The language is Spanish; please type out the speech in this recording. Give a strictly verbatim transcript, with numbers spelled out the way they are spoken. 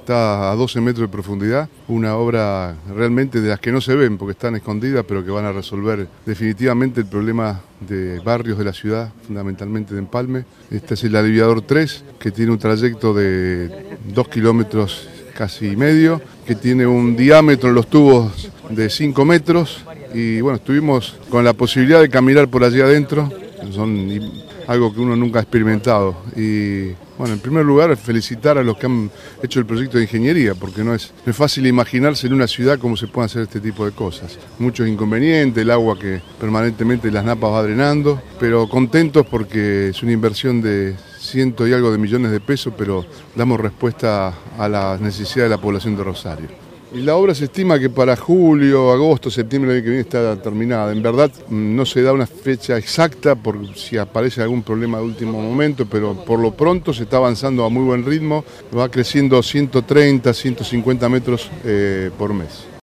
está a doce metros de profundidad, una obra realmente de las que no se ven porque están escondidas, pero que van a resolver definitivamente el problema de barrios de la ciudad, fundamentalmente de Empalme. Este es el aliviador tres, que tiene un trayecto de dos kilómetros casi y medio, que tiene un diámetro en los tubos de cinco metros y bueno, estuvimos con la posibilidad de caminar por allí adentro, son algo que uno nunca ha experimentado. Y bueno, en primer lugar felicitar a los que han hecho el proyecto de ingeniería, porque no es, no es fácil imaginarse en una ciudad cómo se pueden hacer este tipo de cosas. Muchos inconvenientes, el agua que permanentemente las napas va drenando, pero contentos porque es una inversión de ciento y algo de millones de pesos, pero damos respuesta a las necesidades de la población de Rosario. Y la obra se estima que para julio, agosto, septiembre del año que viene está terminada. En verdad no se da una fecha exacta por si aparece algún problema de último momento, pero por lo pronto se está avanzando a muy buen ritmo, va creciendo ciento treinta, ciento cincuenta metros eh, por mes.